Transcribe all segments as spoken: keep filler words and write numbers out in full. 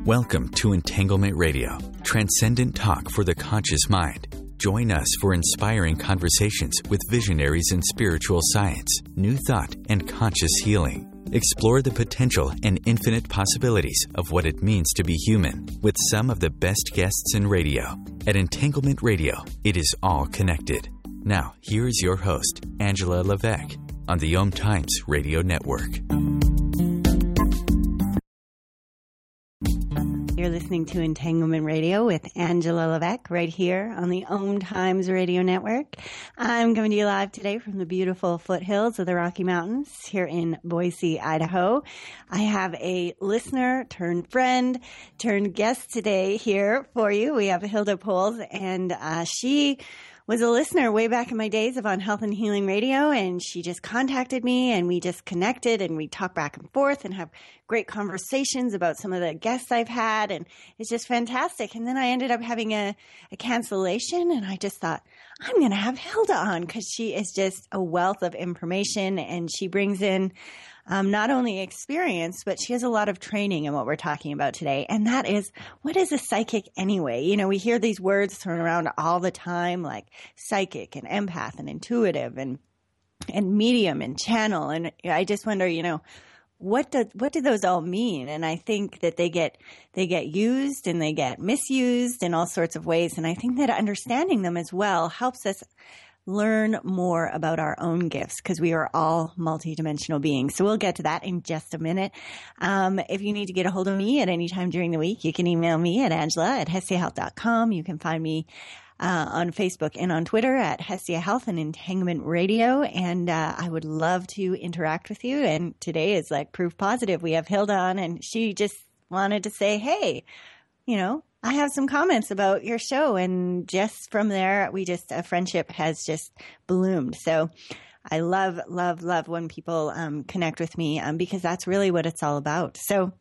Welcome to Entanglement Radio, transcendent talk for the conscious mind. Join us for inspiring conversations with visionaries in spiritual science, new thought, and conscious healing. Explore the potential and infinite possibilities of what it means to be human with some of the best guests in radio. At Entanglement Radio, it is all connected. Now, here is your host, Angela Levesque, on the Om Times Radio Network. You're listening to Entanglement Radio with Angela Levesque right here on the Om Times Radio Network. I'm coming to you live today from the beautiful foothills of the Rocky Mountains here in Boise, Idaho. I have a listener turned friend turned guest today here for you. We have Hilda Poles, and uh, she was a listener way back in my days of On Health and Healing Radio, and she just contacted me, and we just connected, and we talk back and forth and have great conversations about some of the guests I've had, and it's just fantastic. And then I ended up having a, a cancellation, and I just thought, I'm going to have Hilda on because she is just a wealth of information, and she brings in Um, not only experience, but she has a lot of training in what we're talking about today. And that is, what is a psychic anyway? You know, we hear these words thrown around all the time, like psychic and empath and intuitive and and medium and channel. And I just wonder, you know, what do what do those all mean? And I think that they get they get used and they get misused in all sorts of ways. And I think that understanding them as well helps us learn more about our own gifts because we are all multidimensional beings. So we'll get to that in just a minute. Um, if you need to get a hold of me at any time during the week, you can email me at angela at hestia health dot com. You can find me uh, on Facebook and on Twitter at Hestia Health and Entanglement Radio. And uh, I would love to interact with you. And today is like proof positive. We have Hilda on, and she just wanted to say, hey, you know, I have some comments about your show, and just from there, we just, a friendship has just bloomed. So I love, love, love when people um, connect with me um, because that's really what it's all about. So,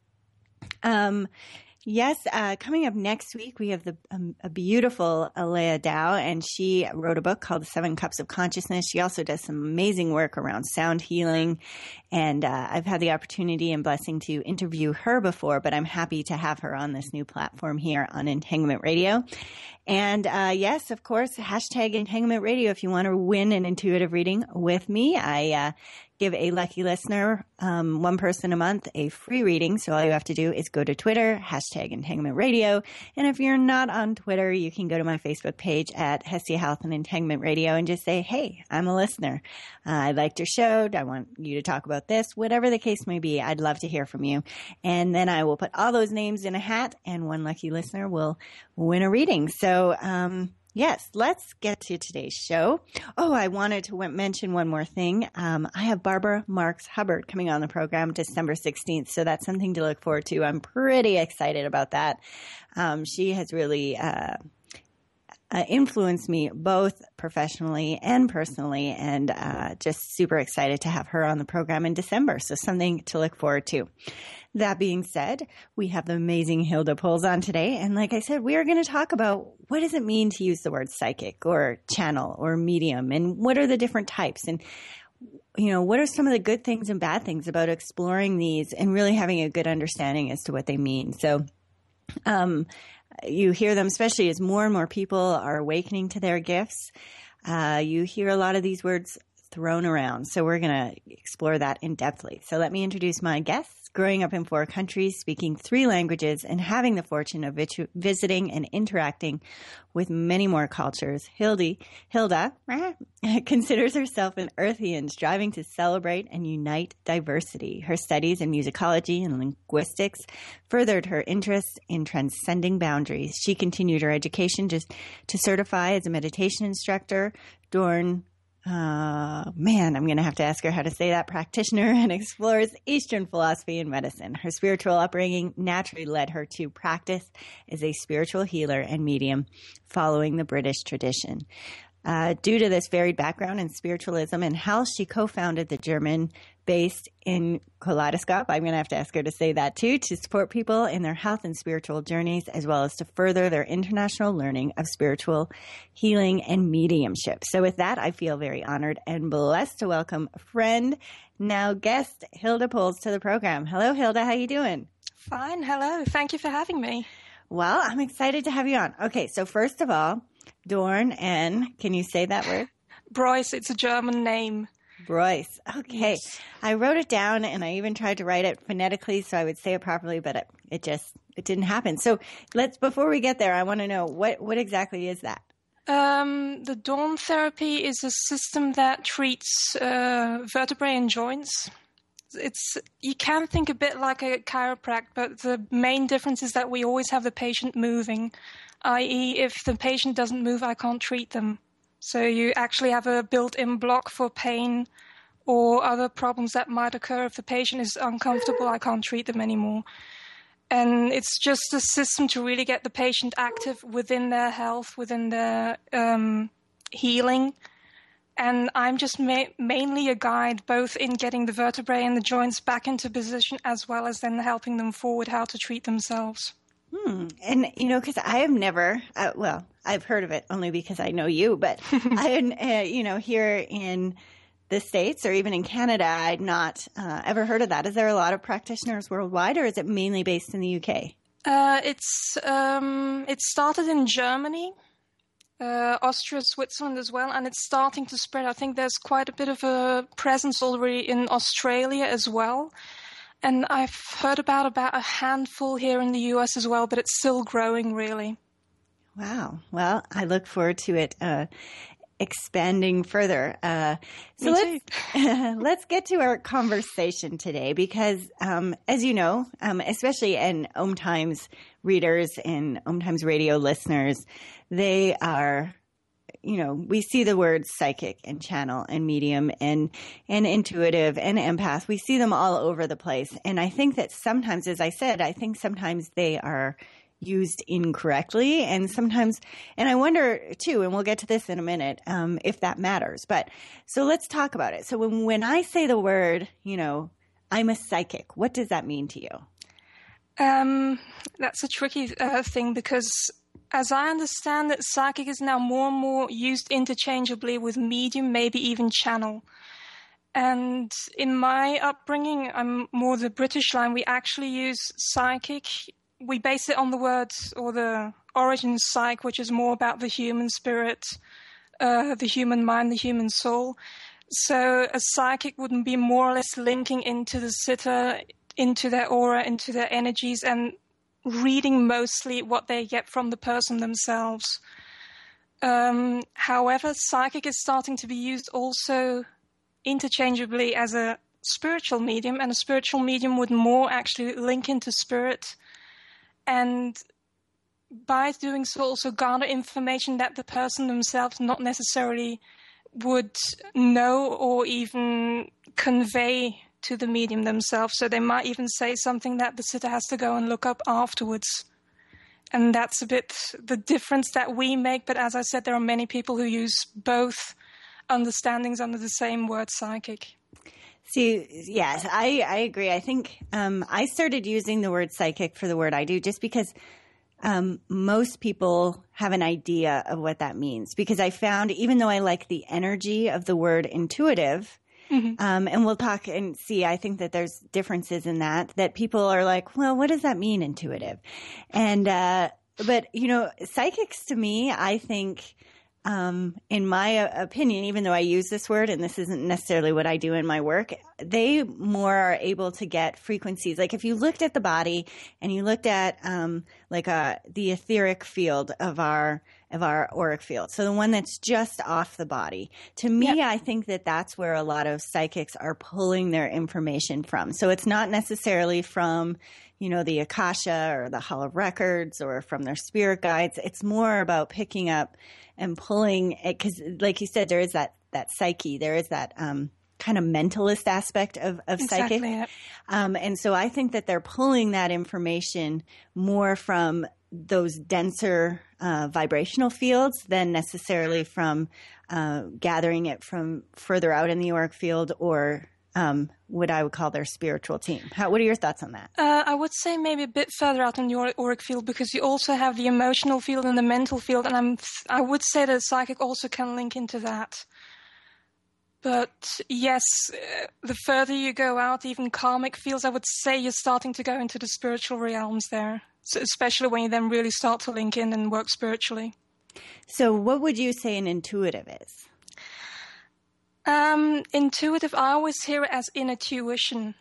um, yes, uh, coming up next week, we have the um, a beautiful Alea Dow, and she wrote a book called The Seven Cups of Consciousness. She also does some amazing work around sound healing, and uh, I've had the opportunity and blessing to interview her before, but I'm happy to have her on this new platform here on Entanglement Radio. And uh, yes, of course, hashtag Entanglement Radio if you want to win an intuitive reading with me. I uh, give a lucky listener, um, one person a month, a free reading. So all you have to do is go to Twitter, hashtag Entanglement Radio. And if you're not on Twitter, you can go to my Facebook page at Hestia Health and Entanglement Radio and just say, hey, I'm a listener. Uh, I liked your show. I want you to talk about this. Whatever the case may be, I'd love to hear from you. And then I will put all those names in a hat, and one lucky listener will win a reading. So, um, yes, let's get to today's show. Oh, I wanted to w- mention one more thing. Um, I have Barbara Marx Hubbard coming on the program December sixteenth, so that's something to look forward to. I'm pretty excited about that. Um, she has really uh, uh, influenced me both professionally and personally, and uh, just super excited to have her on the program in December, so something to look forward to. That being said, we have the amazing Hilda Poles on today. And like I said, we are going to talk about what does it mean to use the word psychic or channel or medium, and what are the different types, and, you know, what are some of the good things and bad things about exploring these and really having a good understanding as to what they mean. So, um, you hear them, especially as more and more people are awakening to their gifts. Uh, you hear a lot of these words thrown around. So we're going to explore that in depthly. So let me introduce my guests. Growing up in four countries, speaking three languages, and having the fortune of vit- visiting and interacting with many more cultures, Hildy, Hilda considers herself an earthian, striving to celebrate and unite diversity. Her studies in musicology and linguistics furthered her interest in transcending boundaries. She continued her education just to certify as a meditation instructor, Dorn Uh, man, I'm going to have to ask her how to say that, practitioner, and explores Eastern philosophy and medicine. Her spiritual upbringing naturally led her to practice as a spiritual healer and medium, following the British tradition. Uh, due to this varied background in spiritualism and health, she co-founded the German-based in Kaleidoscope, I'm going to have to ask her to say that too, to support people in their health and spiritual journeys, as well as to further their international learning of spiritual healing and mediumship. So with that, I feel very honored and blessed to welcome a friend, now guest, Hilda Poles, to the program. Hello, Hilda. How you doing? Fine. Hello. Thank you for having me. Well, I'm excited to have you on. Okay, so first of all, Dorn N, can you say that word? Broyce, it's a German name. Broyce. Okay. Yes. I wrote it down and I even tried to write it phonetically so I would say it properly, but it, it just, it didn't happen. So let's, before we get there, I want to know what, what exactly is that? Um, the Dawn therapy is a system that treats uh, vertebrae and joints. It's you can think a bit like a chiropractor, but the main difference is that we always have the patient moving, that is if the patient doesn't move, I can't treat them. So you actually have a built-in block for pain or other problems that might occur. If the patient is uncomfortable, I can't treat them anymore. And it's just a system to really get the patient active within their health, within their um, healing. And I'm just ma- mainly a guide, both in getting the vertebrae and the joints back into position, as well as then helping them forward how to treat themselves. Hmm. And, you know, because I have never, uh, well, I've heard of it only because I know you, but I, uh, you know, here in the States or even in Canada, I'd not uh, ever heard of that. Is there a lot of practitioners worldwide, or is it mainly based in the U K? Uh, it's um, it started in Germany, uh, Austria, Switzerland as well, and it's starting to spread. I think there's quite a bit of a presence already in Australia as well. And I've heard about about a handful here in the U S as well, but it's still growing, really. Wow. Well, I look forward to it uh, expanding further. Uh, so Me let's let's get to our conversation today, because um, as you know, um, especially in Om Times readers and Om Times radio listeners, they are, you know, we see the words psychic and channel and medium and, and intuitive and empath. We see them all over the place. And I think that sometimes, as I said, I think sometimes they are used incorrectly, and sometimes, and I wonder too, and we'll get to this in a minute, um, if that matters. But so let's talk about it. So when, when I say the word, you know, I'm a psychic, what does that mean to you? Um, that's a tricky uh, thing, because as I understand it, psychic is now more and more used interchangeably with medium, maybe even channel. And in my upbringing, I'm more the British line. We actually use psychic. We base it on the words or the origin psych, which is more about the human spirit, uh, the human mind, the human soul. So a psychic wouldn't be more or less linking into the sitter, into their aura, into their energies, and reading mostly what they get from the person themselves. Um, however, psychic is starting to be used also interchangeably as a spiritual medium, and a spiritual medium would more actually link into spirit, and by doing so also garner information that the person themselves not necessarily would know or even convey to the medium themselves. So they might even say something that the sitter has to go and look up afterwards. And that's a bit the difference that we make. But as I said, there are many people who use both understandings under the same word psychic. See, yes, I, I agree. I think um, I started using the word psychic for the word I do just because um, most people have an idea of what that means. Because I found, even though I like the energy of the word intuitive, mm-hmm. um, and we'll talk and see, I think that there's differences in that, that people are like, well, what does that mean, intuitive? And, uh, but, you know, psychics to me, I think, Um, in my opinion, even though I use this word, and this isn't necessarily what I do in my work, they more are able to get frequencies. Like if you looked at the body and you looked at um, like a, the etheric field of our of our auric field, so the one that's just off the body, to me, yep. I think that that's where a lot of psychics are pulling their information from. So it's not necessarily from, you know, the Akasha or the Hall of Records or from their spirit guides. It's more about picking up and pulling it, because like you said, there is that, that psyche, there is that um, kind of mentalist aspect of, of exactly. psychic. Um, and so I think that they're pulling that information more from those denser uh, vibrational fields than necessarily from uh, gathering it from further out in the auric field or Um, what I would call their spiritual team. How, what are your thoughts on that? Uh, I would say maybe a bit further out in the auric field, because you also have the emotional field and the mental field, and I'm, I would say that a psychic also can link into that. But yes, uh, the further you go out, even karmic fields, I would say you're starting to go into the spiritual realms there, so especially when you then really start to link in and work spiritually. So what would you say an intuitive is? Um, intuitive, I always hear it as inner tuition.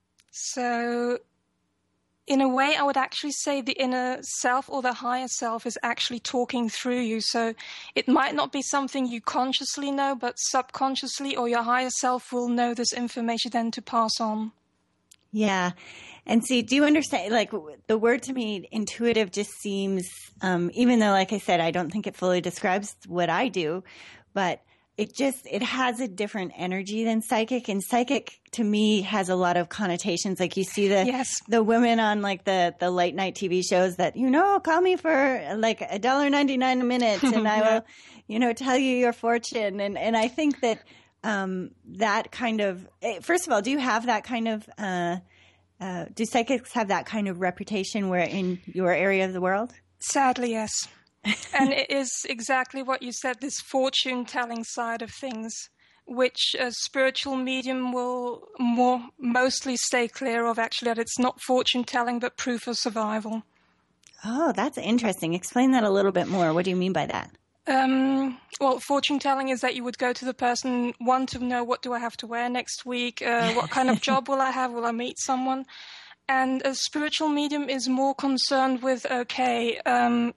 So in a way, I would actually say the inner self or the higher self is actually talking through you. So it might not be something you consciously know, but subconsciously or your higher self will know this information then to pass on. Yeah. And see, do you understand, like the word to me, intuitive, just seems, um, even though, like I said, I don't think it fully describes what I do, but it just, it has a different energy than psychic. And psychic to me has a lot of connotations. Like you see the, yes. the women on like the, the late night T V shows that, you know, call me for like a dollar ninety-nine a minute and I yeah. will, you know, tell you your fortune. And, and I think that, um, that kind of, first of all, do you have that kind of, uh, uh, do psychics have that kind of reputation where in your area of the world? Sadly, yes. And it is exactly what you said, this fortune-telling side of things, which a spiritual medium will more mostly stay clear of, actually, that it's not fortune-telling, but proof of survival. Oh, that's interesting. Explain that a little bit more. What do you mean by that? Um, well, fortune-telling is that you would go to the person, one, to know what do I have to wear next week, uh, what kind of job will I have, will I meet someone? And a spiritual medium is more concerned with, okay, um,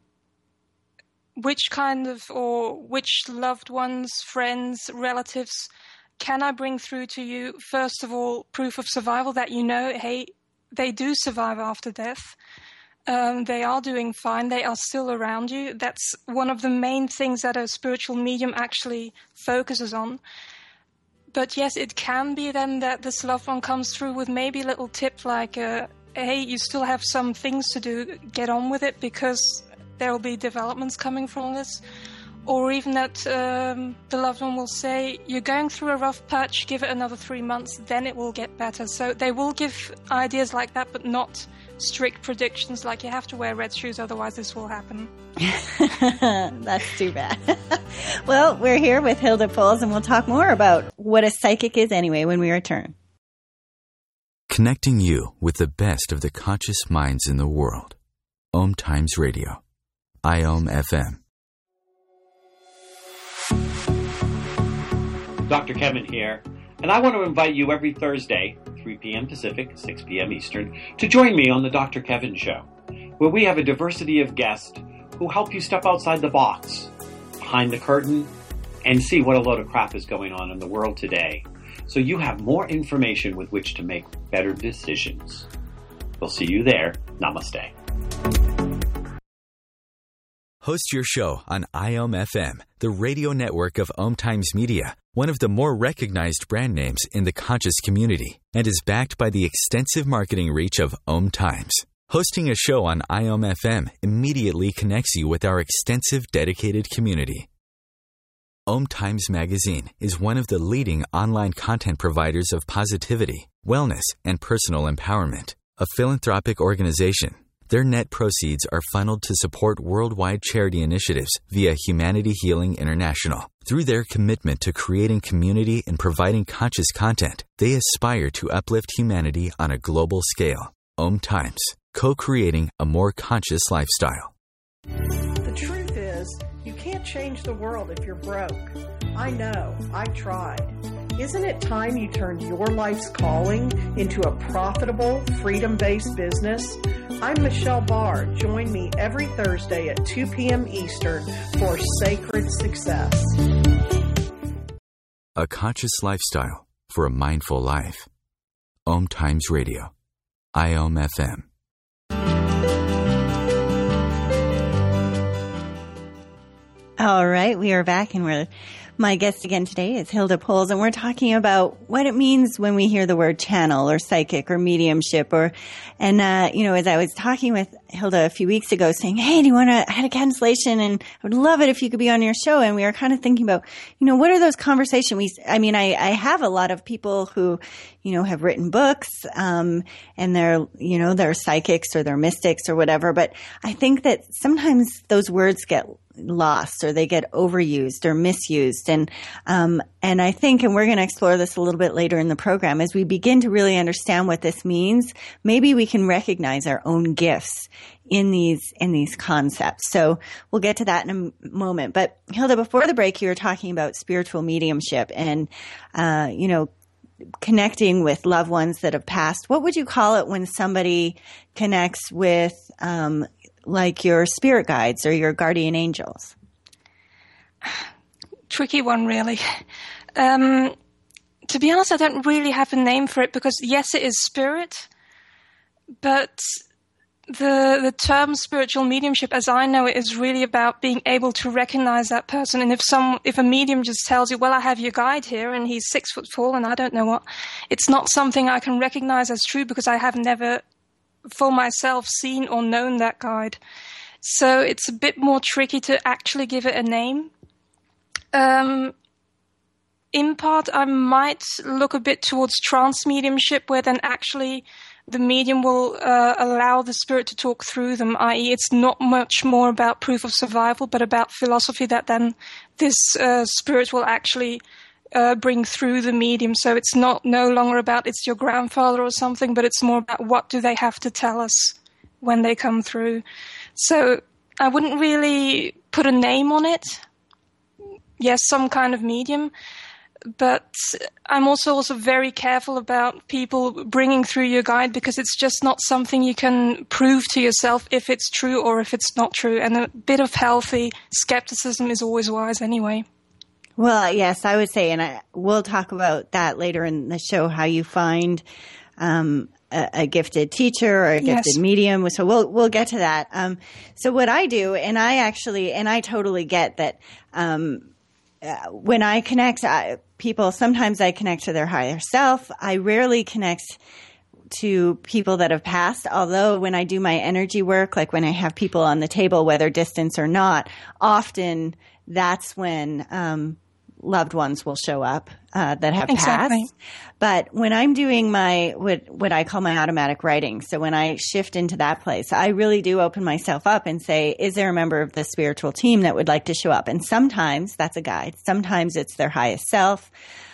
which kind of, or which loved ones, friends, relatives can I bring through to you? First of all, proof of survival, that you know, hey, they do survive after death. Um, they are doing fine. They are still around you. That's one of the main things that a spiritual medium actually focuses on. But yes, it can be then that this loved one comes through with maybe a little tip like, uh, hey, you still have some things to do, get on with it, because there will be developments coming from this. Or even that um, the loved one will say, you're going through a rough patch, give it another three months, then it will get better. So they will give ideas like that, but not strict predictions like you have to wear red shoes, otherwise this will happen. That's too bad. Well, we're here with Hilda Puls, and we'll talk more about what a psychic is anyway when we return. Connecting you with the best of the conscious minds in the world. Om Times Radio. I O M F M. Doctor Kevin here, and I want to invite you every Thursday, three p.m. Pacific, six p.m. Eastern, to join me on the Doctor Kevin Show, where we have a diversity of guests who help you step outside the box, behind the curtain, and see what a load of crap is going on in the world today, so you have more information with which to make better decisions. We'll see you there. Namaste. Host your show on I O M F M, the radio network of Om Times Media, one of the more recognized brand names in the conscious community, and is backed by the extensive marketing reach of Om Times. Hosting a show on I O M F M immediately connects you with our extensive dedicated community. Om Times Magazine is one of the leading online content providers of positivity, wellness, and personal empowerment, a philanthropic organization. Their net proceeds are funneled to support worldwide charity initiatives via Humanity Healing International. Through their commitment to creating community and providing conscious content, they aspire to uplift humanity on a global scale. Om Times, co-creating a more conscious lifestyle. The truth is, you can't change the world if you're broke. I know, I tried. Isn't it time you turned your life's calling into a profitable, freedom-based business? I'm Michelle Barr. Join me every Thursday at two p.m. Eastern for Sacred Success. A conscious lifestyle for a mindful life. Om Times Radio. I O M F M. All right, we are back, and we're my guest again today is Hilda Puls, and we're talking about what it means when we hear the word channel or psychic or mediumship. Or, and uh, you know, as I was talking with Hilda a few weeks ago, saying, "Hey, do you want to?" I had a cancellation, and I would love it if you could be on your show. And we were kind of thinking about, you know, what are those conversations? We, I mean, I, I have a lot of people who, you know, have written books, um, and they're, you know, they're psychics or they're mystics or whatever. But I think that sometimes those words get lost, or they get overused or misused. And, um, and I think, and we're going to explore this a little bit later in the program, as we begin to really understand what this means, maybe we can recognize our own gifts in these, in these concepts. So we'll get to that in a moment. But Hilda, before the break, you were talking about spiritual mediumship and, uh, you know, connecting with loved ones that have passed. What would you call it when somebody connects with, um, like your spirit guides or your guardian angels? Tricky one, really. Um, to be honest, I don't really have a name for it because, yes, it is spirit, but the the term spiritual mediumship, as I know it, is really about being able to recognize that person. And if some if a medium just tells you, well, I have your guide here and he's six foot tall and I don't know what, it's not something I can recognize as true because I have never for myself seen or known that guide. So it's a bit more tricky to actually give it a name. Um, in part, I might look a bit towards trance mediumship, where then actually the medium will uh, allow the spirit to talk through them, that is it's not much more about proof of survival, but about philosophy that then this uh, spirit will actually Uh, bring through the medium. So it's not no longer about it's your grandfather or something, but it's more about what do they have to tell us when they come through. So I wouldn't really put a name on it. Yes, some kind of medium, but I'm also also very careful about people bringing through your guide, because it's just not something you can prove to yourself if it's true or if it's not true. And a bit of healthy skepticism is always wise anyway. Well, yes, I would say, and I, we'll talk about that later in the show, how you find um, a, a gifted teacher or a gifted yes. medium. So we'll we'll get to that. Um, so what I do, and I actually, and I totally get that um, uh, when I connect I, people, sometimes I connect to their higher self. I rarely connect to people that have passed, although when I do my energy work, like when I have people on the table, whether distance or not, often that's when um, loved ones will show up uh, that have exactly. passed. But when I'm doing my what what I call my automatic writing, so when I shift into that place, I really do open myself up and say, is there a member of the spiritual team that would like to show up? And sometimes that's a guide. Sometimes it's their highest self.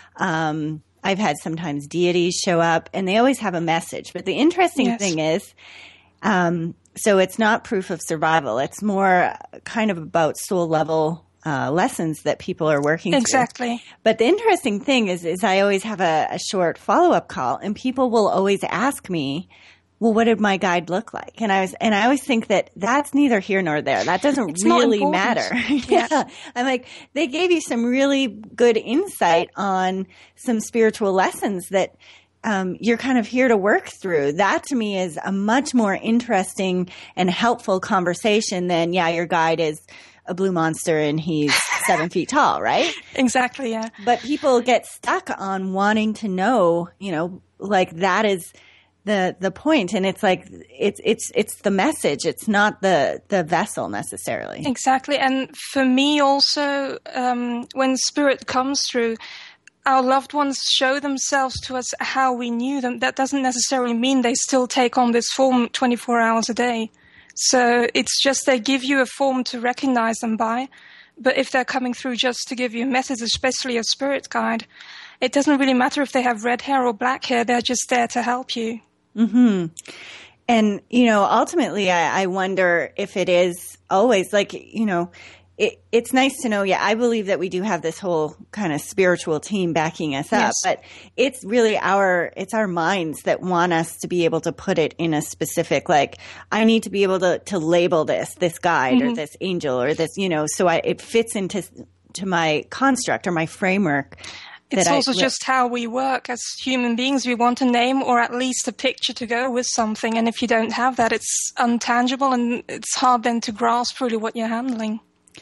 Um, I've had sometimes deities show up, and they always have a message. But the interesting yes. thing is, um, so it's not proof of survival. It's more kind of about soul level Uh, lessons that people are working exactly. through. But the interesting thing is, is I always have a, a short follow-up call, and people will always ask me, well, what did my guide look like? And I was, and I always think that that's neither here nor there. That doesn't it's really matter. yeah. yeah. I'm like, they gave you some really good insight on some spiritual lessons that um, you're kind of here to work through. That to me is a much more interesting and helpful conversation than, yeah, your guide is a blue monster and he's seven feet tall, right? Exactly, yeah. But people get stuck on wanting to know, you know, like that is the the point, and it's like it's it's it's the message. It's not the the vessel necessarily. Exactly, and for me also, um, when spirit comes through, our loved ones show themselves to us how we knew them. That doesn't necessarily mean they still take on this form twenty-four hours a day. So it's just they give you a form to recognize them by. But if they're coming through just to give you a message, especially a spirit guide, it doesn't really matter if they have red hair or black hair. They're just there to help you. Mm-hmm. And, you know, ultimately, I, I wonder if it is always like, you know, it, it's nice to know, yeah, I believe that we do have this whole kind of spiritual team backing us up, yes. but it's really our, it's our minds that want us to be able to put it in a specific, like, I need to be able to, to label this, this guide mm-hmm. or this angel or this, you know, so I, it fits into to my construct or my framework. It's also I, just how we work as human beings. We want a name or at least a picture to go with something. And if you don't have that, it's untangible and it's hard then to grasp really what you're handling.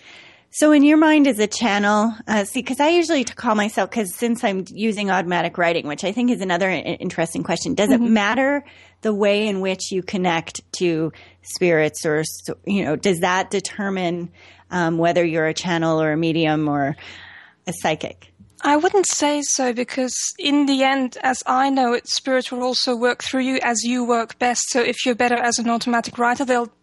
So in your mind as a channel, uh, see, because I usually call myself, because since I'm using automatic writing, which I think is another interesting question, does mm-hmm. it matter the way in which you connect to spirits or, you know, does that determine um, whether you're a channel or a medium or a psychic? I wouldn't say so, because in the end, as I know it, spirit will also work through you as you work best. So if you're better as an automatic writer, they'll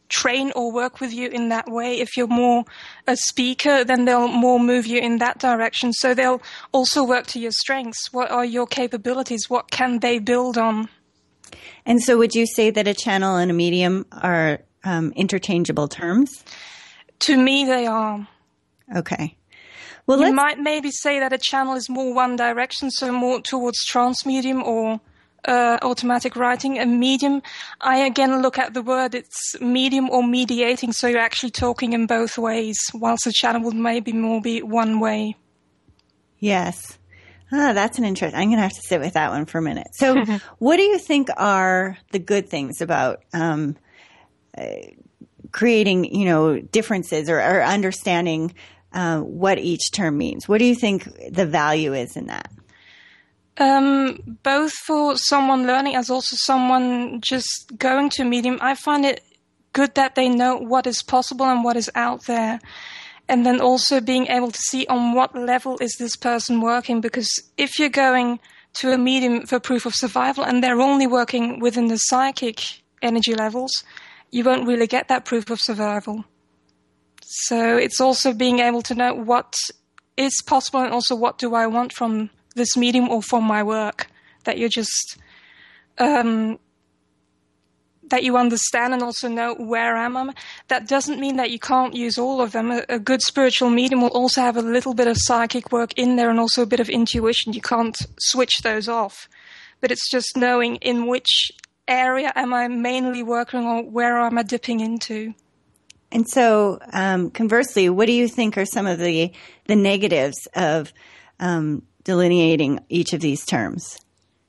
train or work with you in that way. If you're more a speaker, then they'll more move you in that direction. So they'll also work to your strengths. What are your capabilities? What can they build on? And so would you say that a channel and a medium are um, interchangeable terms? To me, they are. Okay. Well, you let's... might maybe say that a channel is more one direction, so more towards trance medium or uh, automatic writing. A medium, I again look at the word, it's medium or mediating, so you're actually talking in both ways, whilst a channel would maybe more be one way. Yes. Ah, that's an interesting. I'm going to have to sit with that one for a minute. So what do you think are the good things about um, uh, creating, you know, differences or, or understanding uh, what each term means? What do you think the value is in that? Um, both for someone learning as also someone just going to a medium, I find it good that they know what is possible and what is out there. And then also being able to see on what level is this person working. Because if you're going to a medium for proof of survival and they're only working within the psychic energy levels, you won't really get that proof of survival. So it's also being able to know what is possible and also what do I want from this medium or from my work, that you're just, um, that you understand and also know where am I. That doesn't mean that you can't use all of them. A, a good spiritual medium will also have a little bit of psychic work in there and also a bit of intuition. You can't switch those off. But it's just knowing in which area am I mainly working or where am I dipping into. And so, um, conversely, what do you think are some of the, the negatives of um, delineating each of these terms?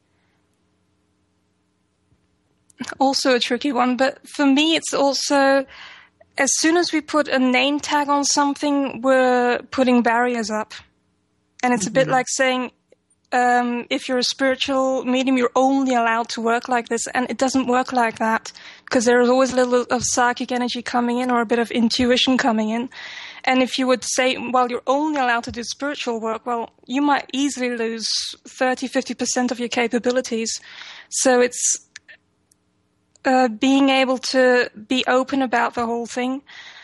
Also a tricky one, but for me it's also, as soon as we put a name tag on something, we're putting barriers up. And it's mm-hmm. a bit like saying, um, if you're a spiritual medium, you're only allowed to work like this, and it doesn't work like that, because there is always a little of psychic energy coming in or a bit of intuition coming in. And if you would say, well, you're only allowed to do spiritual work, well, you might easily lose thirty, fifty percent of your capabilities. So it's Uh, being able to be open about the whole thing.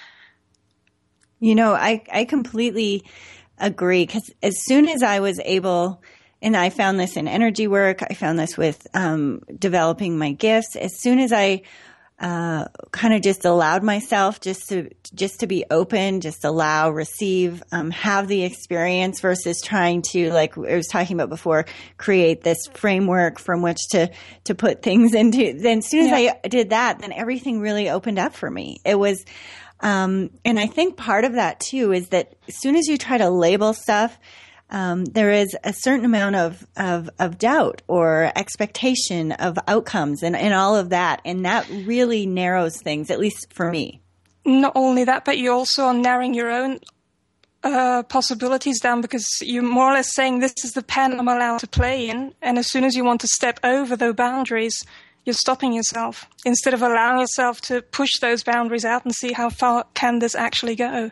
You know, I, I completely agree, because as soon as I was able, and I found this in energy work, I found this with um, developing my gifts, as soon as I uh, kind of just allowed myself just to just to be open, just allow, receive, um, have the experience versus trying to, like I was talking about before, create this framework from which to, to put things into. Then as soon as yeah. I did that, then everything really opened up for me. It was, um, and I think part of that too is that as soon as you try to label stuff, Um, there is a certain amount of, of, of doubt or expectation of outcomes and, and all of that. And that really narrows things, at least for me. Not only that, but you also are narrowing your own uh, possibilities down, because you're more or less saying this is the pen I'm allowed to play in. And as soon as you want to step over those boundaries, you're stopping yourself instead of allowing yourself to push those boundaries out and see how far can this actually go.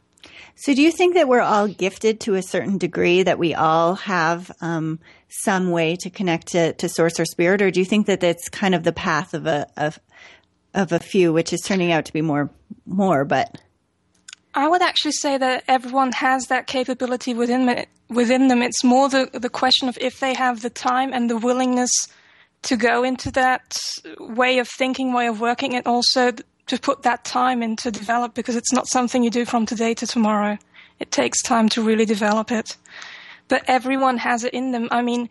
So do you think that we're all gifted to a certain degree, that we all have um, some way to connect to, to source or spirit? Or do you think that that's kind of the path of a of, of a few, which is turning out to be more, more, but... I would actually say that everyone has that capability within within them. It's more the, the question of if they have the time and the willingness to go into that way of thinking, way of working, and also to put that time in to develop, because it's not something you do from today to tomorrow. It takes time to really develop it. But everyone has it in them. I mean,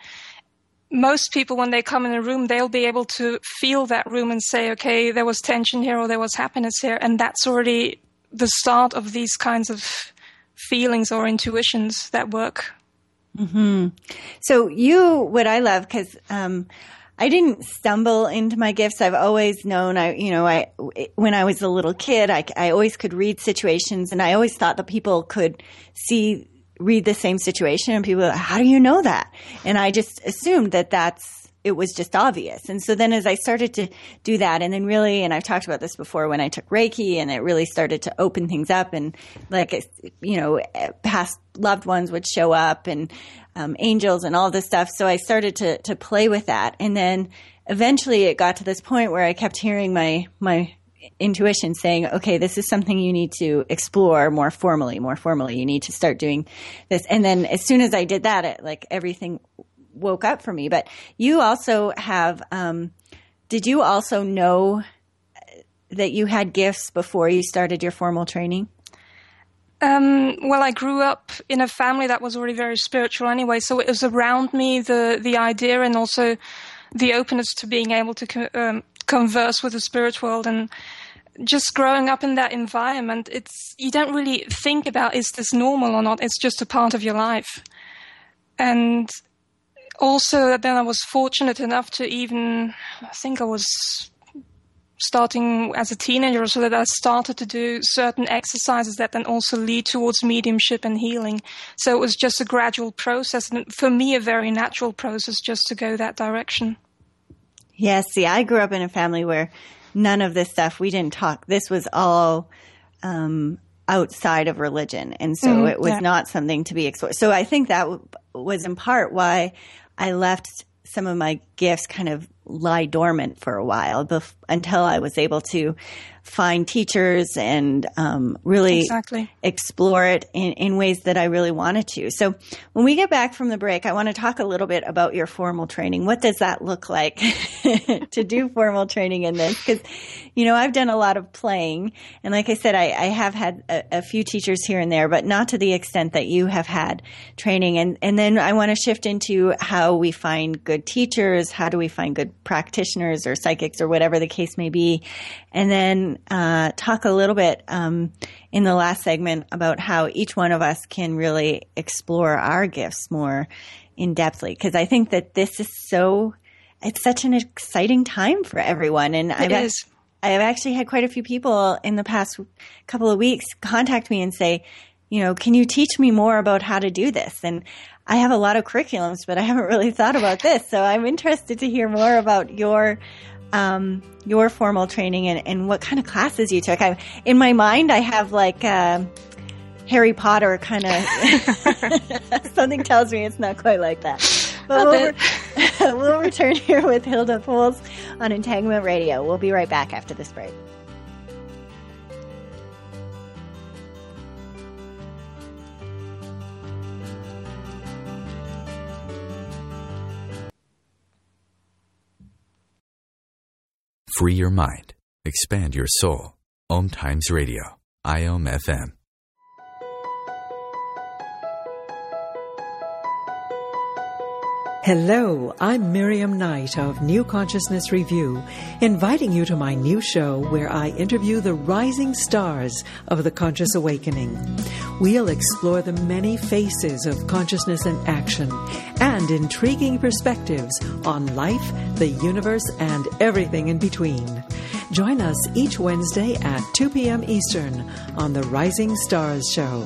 most people, when they come in a room, they'll be able to feel that room and say, okay, there was tension here or there was happiness here. And that's already the start of these kinds of feelings or intuitions that work. Mm-hmm. So you, what I love, because um, I didn't stumble into my gifts. I've always known, I, you know, I, when I was a little kid, I, I always could read situations, and I always thought that people could see, read the same situation, and people, how do you know that? And I just assumed that that's, it was just obvious. And so then as I started to do that, and then really, and I've talked about this before when I took Reiki, and it really started to open things up, and like, you know, past loved ones would show up, and um, angels and all this stuff. So I started to, to play with that. And then eventually it got to this point where I kept hearing my, my, intuition saying, okay, this is something you need to explore more formally, more formally. You need to start doing this. And then as soon as I did that, it, like everything woke up for me. But you also have, um, did you also know that you had gifts before you started your formal training? Um, well, I grew up in a family that was already very spiritual anyway, so it was around me, the, the idea and also the openness to being able to co- um, converse with the spirit world. And just growing up in that environment, it's you don't really think about, is this normal or not? It's just a part of your life. And also then I was fortunate enough to even, I think I was starting as a teenager, so that I started to do certain exercises that then also lead towards mediumship and healing. So it was just a gradual process, and for me, a very natural process just to go that direction. Yes, yeah, see, I grew up in a family where none of this stuff, we didn't talk. This was all um, outside of religion, and so mm, it was yeah. not something to be explored. So I think that w- was in part why I left some of my gifts kind of lie dormant for a while bef- until I was able to find teachers and um, really exactly. explore it in, in ways that I really wanted to. So when we get back from the break, I want to talk a little bit about your formal training. What does that look like to do formal training in this? Because, you know, I've done a lot of playing. And like I said, I, I have had a, a few teachers here and there, but not to the extent that you have had training. And, and then I want to shift into how we find good teachers. How do we find good practitioners or psychics or whatever the case may be? And then uh, talk a little bit um, in the last segment about how each one of us can really explore our gifts more in depthly. Because I think that this is so, it's such an exciting time for everyone. And it I've, is. I've actually had quite a few people in the past couple of weeks contact me and say, you know, can you teach me more about how to do this? And I have a lot of curriculums, but I haven't really thought about this. So I'm interested to hear more about your um, your formal training and, and what kind of classes you took. I, in my mind, I have like uh, Harry Potter kind of, something tells me it's not quite like that. But we'll, re- we'll return here with Hilda Pools on Entanglement Radio. We'll be right back after this break. Free your mind. Expand your soul. Om Times Radio. I O M F M. Hello, I'm Miriam Knight of New Consciousness Review, inviting you to my new show where I interview the rising stars of the conscious awakening. We'll explore the many faces of consciousness and action and intriguing perspectives on life, the universe, and everything in between. Join us each Wednesday at two p.m. Eastern on the Rising Stars Show.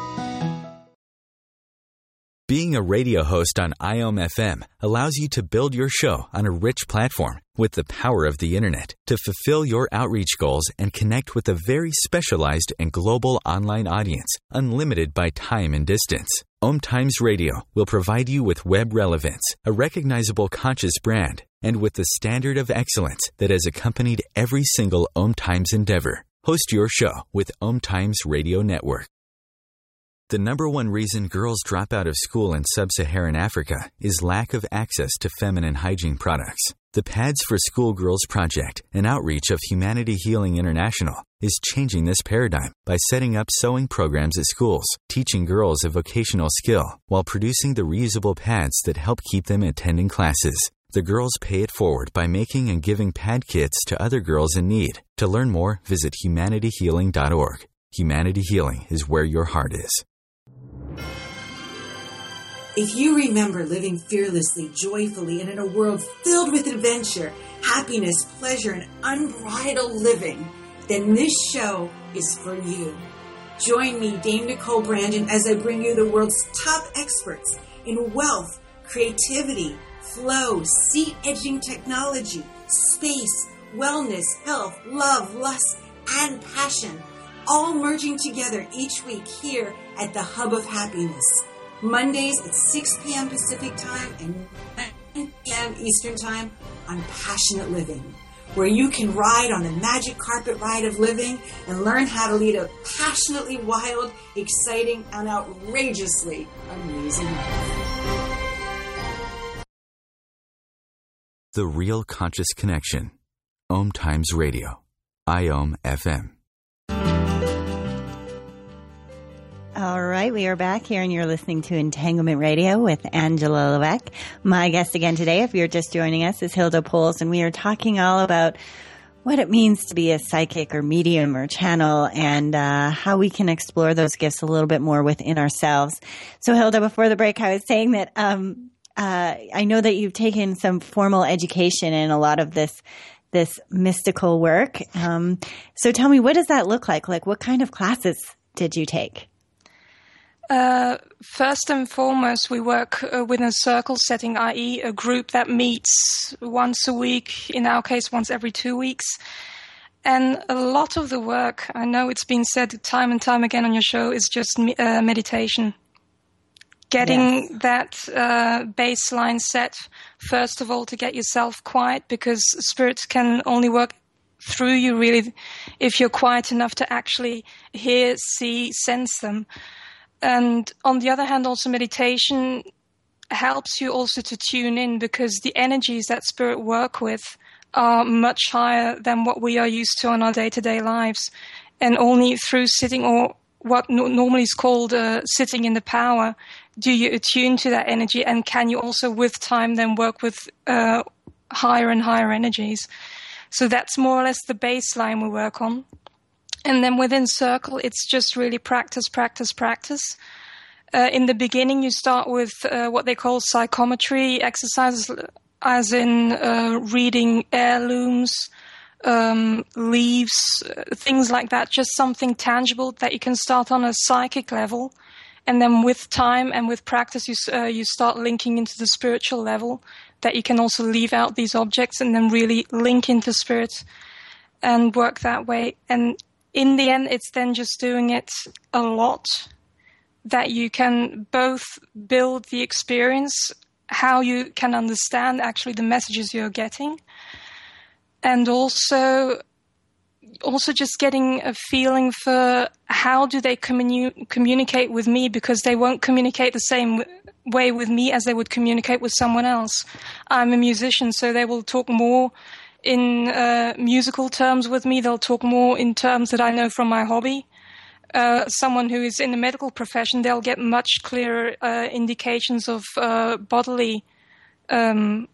Being a radio host on I O M F M allows you to build your show on a rich platform with the power of the internet to fulfill your outreach goals and connect with a very specialized and global online audience, unlimited by time and distance. Om Times Radio will provide you with web relevance, a recognizable conscious brand, and with the standard of excellence that has accompanied every single Om Times endeavor. Host your show with Om Times Radio Network. The number one reason girls drop out of school in sub-Saharan Africa is lack of access to feminine hygiene products. The Pads for Schoolgirls Project, an outreach of Humanity Healing International, is changing this paradigm by setting up sewing programs at schools, teaching girls a vocational skill, while producing the reusable pads that help keep them attending classes. The girls pay it forward by making and giving pad kits to other girls in need. To learn more, visit humanity healing dot org. Humanity Healing is where your heart is. If you remember living fearlessly, joyfully, and in a world filled with adventure, happiness, pleasure, and unbridled living, then this show is for you. Join me, Dame Nicole Brandon, as I bring you the world's top experts in wealth, creativity, flow, seat-edging technology, space, wellness, health, love, lust, and passion, all merging together each week here at the Hub of Happiness. Mondays at six p.m. Pacific Time and nine p.m. Eastern Time on Passionate Living. where you can ride on the magic carpet ride of living and learn how to lead a passionately wild, exciting, and outrageously amazing life. The Real Conscious Connection. Om Times Radio. I O M F M. All right, we are back here, and you're listening to Entanglement Radio with Angela Levesque. My guest again today, if you're just joining us, is Hilda Pols, and we are talking all about what it means to be a psychic or medium or channel, and uh, how we can explore those gifts a little bit more within ourselves. So, Hilda, before the break, I was saying that um, uh, I know that you've taken some formal education in a lot of this this mystical work. Um, so, tell me, what does that look like? Like, what kind of classes did you take? Uh, first and foremost, we work uh, within a circle setting, that is a group that meets once a week, in our case, once every two weeks. And a lot of the work, I know it's been said time and time again on your show, is just me- uh, meditation. Getting yes. that uh, baseline set, first of all, to get yourself quiet, because spirit can only work through you, really, if you're quiet enough to actually hear, see, sense them. And on the other hand, also meditation helps you also to tune in, because the energies that spirit work with are much higher than what we are used to in our day-to-day lives. And only through sitting, or what no- normally is called uh, sitting in the power, do you attune to that energy, and can you also with time then work with uh, higher and higher energies. So that's more or less the baseline we work on. And then within Circle, it's just really practice, practice, practice. Uh, in the beginning, you start with uh, what they call psychometry exercises, as in uh, reading heirlooms, um, leaves, uh, things like that, just something tangible that you can start on a psychic level. And then with time and with practice, you, uh, you start linking into the spiritual level, that you can also leave out these objects and then really link into spirit and work that way. And in the end, it's then just doing it a lot, that you can both build the experience, how you can understand actually the messages you're getting, and also also just getting a feeling for how do they communi- communicate with me, because they won't communicate the same way with me as they would communicate with someone else. I'm a musician, so they will talk more in uh, musical terms with me. They'll talk more in terms that I know from my hobby. Uh, someone who is in the medical profession, they'll get much clearer uh, indications of uh, bodily um,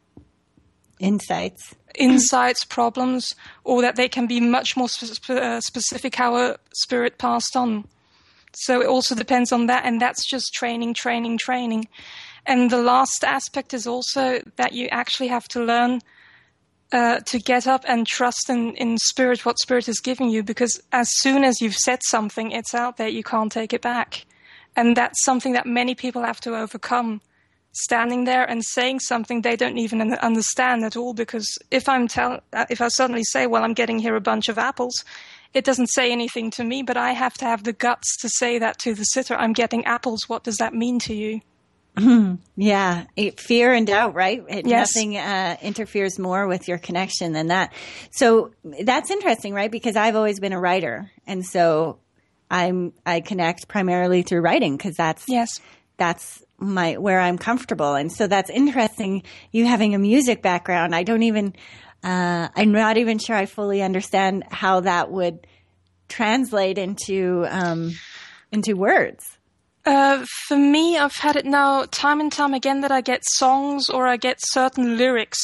insights, insights, problems, or that they can be much more spe- uh, specific how a spirit passed on. So it also depends on that, and that's just training, training, training. And the last aspect is also that you actually have to learn Uh, to get up and trust in, in spirit, what spirit is giving you, because as soon as you've said something, it's out there, you can't take it back. And that's something that many people have to overcome. Standing there and saying something they don't even understand at all, because if I'm tell, if I suddenly say, well, I'm getting here a bunch of apples, it doesn't say anything to me, but I have to have the guts to say that to the sitter. I'm getting apples. What does that mean to you? Yeah, it, fear and doubt, right? It, yes. Nothing uh, interferes more with your connection than that. So that's interesting, right? Because I've always been a writer, and so I'm I connect primarily through writing, because that's yes, that's my where I'm comfortable, and so that's interesting. You having a music background, I don't even uh, I'm not even sure I fully understand how that would translate into um, into words. Uh, for me, I've had it now time and time again that I get songs or I get certain lyrics.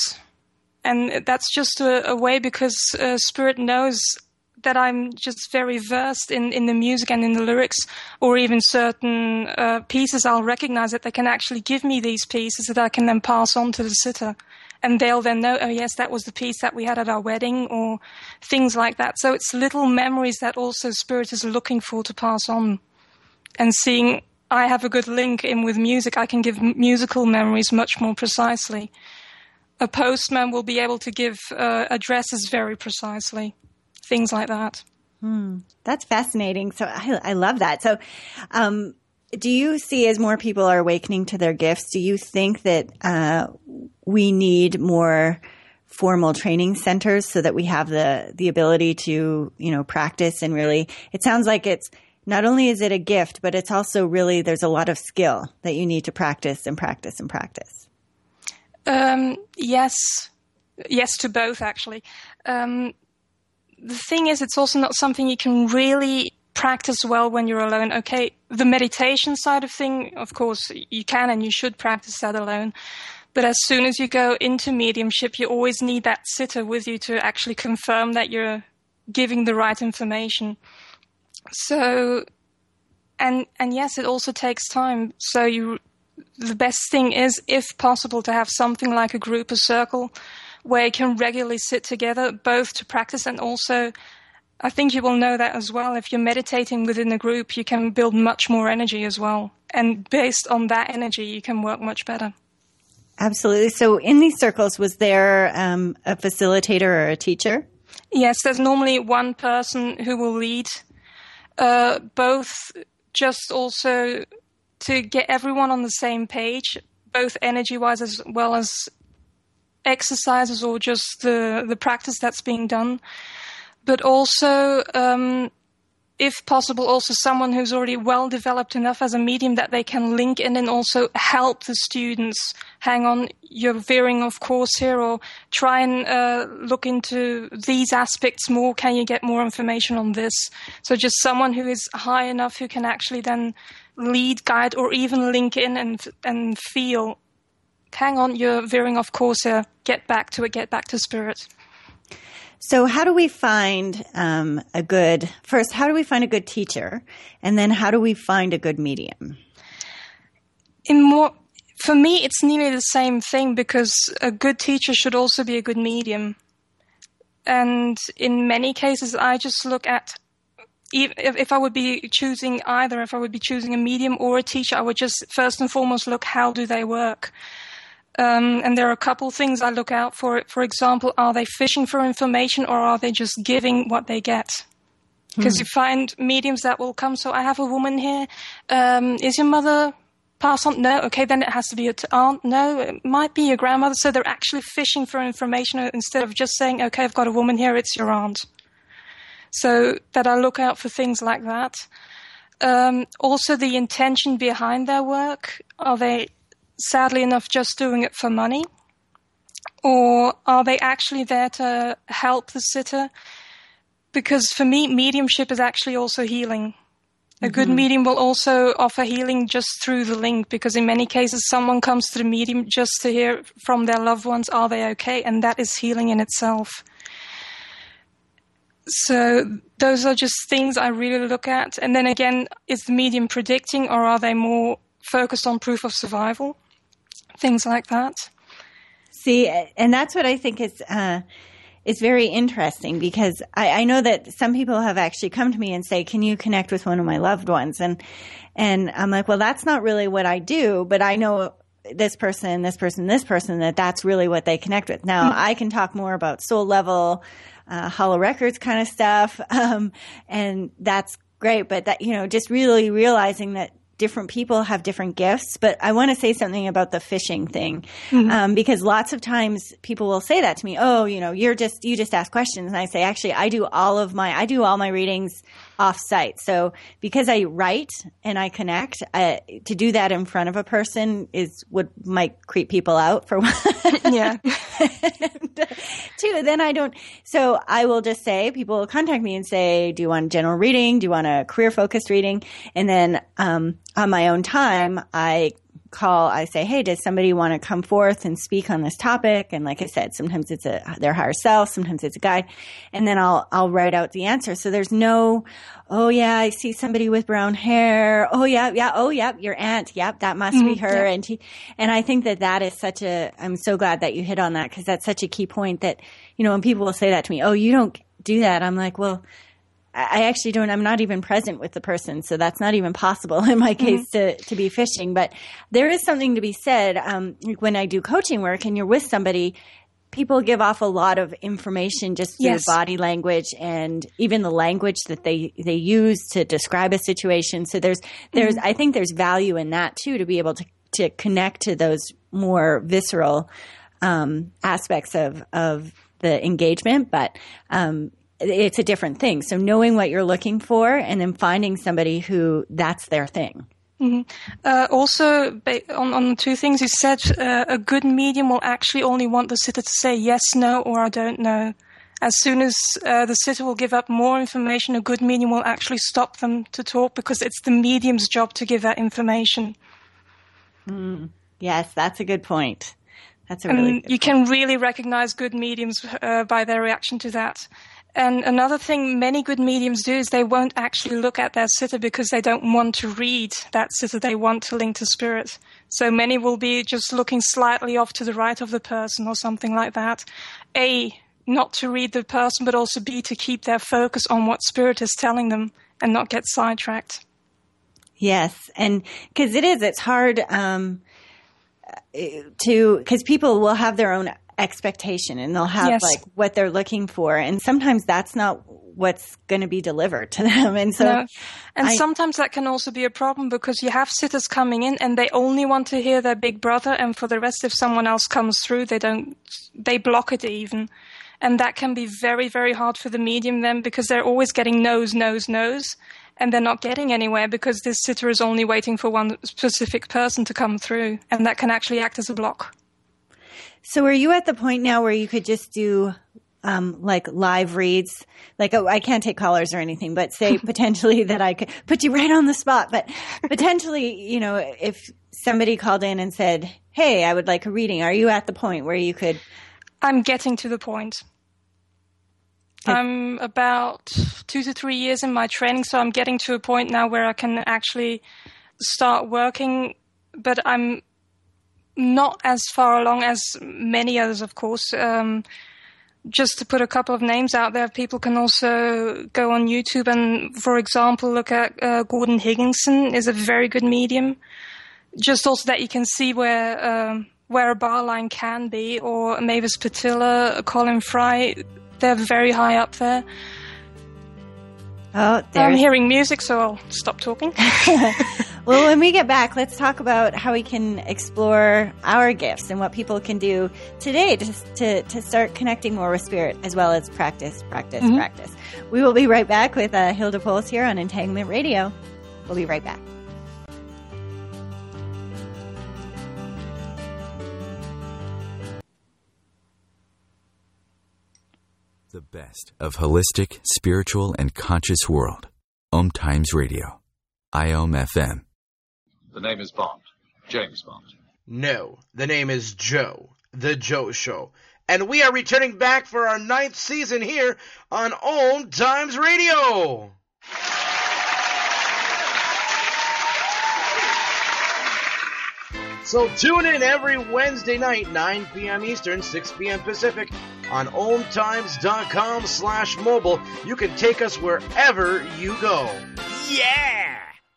And that's just a, a way, because uh, Spirit knows that I'm just very versed in, in the music and in the lyrics, or even certain uh, pieces. I'll recognize that they can actually give me these pieces that I can then pass on to the sitter. And they'll then know, oh yes, that was the piece that we had at our wedding, or things like that. So it's little memories that also Spirit is looking for to pass on. And seeing I have a good link in with music, I can give m- musical memories much more precisely. A postman will be able to give uh, addresses very precisely, things like that. Hmm. That's fascinating. So I, I love that. So um, do you see, as more people are awakening to their gifts, do you think that uh, we need more formal training centers so that we have the, the ability to, you know, practice and really, it sounds like it's not only is it a gift, but it's also really, there's a lot of skill that you need to practice and practice and practice. Um, yes. Yes to both, actually. Um, the thing is, it's also not something you can really practice well when you're alone. Okay, the meditation side of thing, of course, you can and you should practice that alone. But as soon as you go into mediumship, you always need that sitter with you to actually confirm that you're giving the right information. So, and and yes, it also takes time. So you, the best thing is, if possible, to have something like a group, a circle, where you can regularly sit together, both to practice and also, I think you will know that as well, if you're meditating within a group, you can build much more energy as well. And based on that energy, you can work much better. Absolutely. So in these circles, was there um, a facilitator or a teacher? Yes, there's normally one person who will lead, uh, both just also to get everyone on the same page, both energy-wise as well as exercises or just the, the practice that's being done. But also, um, if possible, also someone who's already well developed enough as a medium that they can link in and also help the students. Hang on, you're veering off course here, or try and uh, look into these aspects more. Can you get more information on this? So just someone who is high enough who can actually then lead, guide, or even link in and and feel, hang on, you're veering off course here. Get back to it, get back to spirit. So how do we find um, a good, first, how do we find a good teacher? And then how do we find a good medium? In more, for me, it's nearly the same thing, because a good teacher should also be a good medium. And in many cases, I just look at, if, if I would be choosing either, if I would be choosing a medium or a teacher, I would just first and foremost look, how do they work? Um, and there are a couple things I look out for. For example, are they fishing for information, or are they just giving what they get? Because hmm. you find mediums that will come, so I have a woman here. Um, is your mother passed on? No. Okay, then it has to be your aunt. No, it might be your grandmother. So they're actually fishing for information instead of just saying, okay, I've got a woman here, it's your aunt. So that I look out for things like that. Um, also, the intention behind their work. Are they, sadly enough, just doing it for money? Or are they actually there to help the sitter? Because for me, mediumship is actually also healing. A mm-hmm. good medium will also offer healing just through the link, because in many cases, someone comes to the medium just to hear from their loved ones, are they okay? And that is healing in itself. So those are just things I really look at. And then again, is the medium predicting, or are they more focused on proof of survival? Things like that. See, and that's what I think is uh, is very interesting, because I, I know that some people have actually come to me and say, can you connect with one of my loved ones? And and I'm like, well, that's not really what I do, but I know this person, this person, this person, that that's really what they connect with. Now, mm-hmm. I can talk more about soul level, uh, hollow records kind of stuff, um, and that's great. But that, you know, just really realizing that different people have different gifts. But I want to say something about the fishing thing, mm-hmm. um, because lots of times people will say that to me. Oh, you know, you're just, you just ask questions. And I say, actually, I do all of my, I do all my readings off site. So because I write and I connect, uh, to do that in front of a person is what might creep people out, for one. Yeah. And, uh, two, then I don't, so I will just say, people will contact me and say, do you want a general reading? Do you want a career focused reading? And then, um, on my own time, I call, I say, hey, does somebody want to come forth and speak on this topic? And like I said, sometimes it's a, their higher self, sometimes it's a guide. And then I'll, I'll write out the answer. So there's no, oh yeah, I see somebody with brown hair. Oh yeah, yeah. Oh yeah, your aunt. Yep. That must mm-hmm, be her. Yeah. And she, and I think that that is such a, I'm so glad that you hit on that, because that's such a key point that, you know, when people will say that to me, oh, you don't do that. I'm like, well, I actually don't, I'm not even present with the person. So that's not even possible in my case mm-hmm. to, to be fishing. But there is something to be said. Um, when I do coaching work and you're with somebody, people give off a lot of information just through yes. body language and even the language that they, they use to describe a situation. So there's, there's, mm-hmm. I think there's value in that too, to be able to, to connect to those more visceral um, aspects of, of the engagement, but um, it's a different thing. So knowing what you're looking for and then finding somebody who that's their thing. Mm-hmm. Uh, also, on, on two things you said, uh, a good medium will actually only want the sitter to say yes, no, or I don't know. As soon as uh, the sitter will give up more information, a good medium will actually stop them to talk because it's the medium's job to give that information. Mm, yes, that's a good point. That's a and really good you point. can really recognize good mediums uh, by their reaction to that. And another thing many good mediums do is they won't actually look at their sitter because they don't want to read that sitter. They want to link to spirit. So many will be just looking slightly off to the right of the person or something like that. A, not to read the person, but also B, to keep their focus on what spirit is telling them and not get sidetracked. Yes, and because it is, it's hard um, to, because people will have their own expectation and they'll have yes. like what they're looking for, and sometimes that's not what's going to be delivered to them. And so, no. and I, sometimes that can also be a problem because you have sitters coming in and they only want to hear their big brother, and for the rest, if someone else comes through, they don't, they block it even. And that can be very, very hard for the medium then because they're always getting no's, no's, no's, and they're not getting anywhere because this sitter is only waiting for one specific person to come through, and that can actually act as a block. So are you at the point now where you could just do um, like live reads? Like, oh, I can't take callers or anything, but say potentially that I could put you right on the spot. But potentially, you know, if somebody called in and said, hey, I would like a reading, are you at the point where you could? I'm getting to the point. I'm about two to three years in my training, so I'm getting to a point now where I can actually start working, but I'm not as far along as many others, of course. Um, just to put a couple of names out there, people can also go on YouTube and, for example, look at uh, Gordon Higginson is a very good medium. Just also that you can see where um, where a bar line can be, or Mavis Patilla, Colin Fry, they're very high up there. Oh, I'm hearing music, so I'll stop talking. Well, when we get back, let's talk about how we can explore our gifts and what people can do today to to, to start connecting more with spirit, as well as practice, practice, mm-hmm. practice. We will be right back with uh, Hilda Pols here on Entanglement Radio. We'll be right back. The best of holistic, spiritual, and conscious world. Om Times Radio. I O M F M. The name is Bond. James Bond. No, the name is Joe. The Joe Show. And we are returning back for our ninth season here on Om Times Radio. So tune in every Wednesday night, nine p.m. Eastern, six p.m. Pacific, on omtimes.com slash mobile. You can take us wherever you go. Yeah!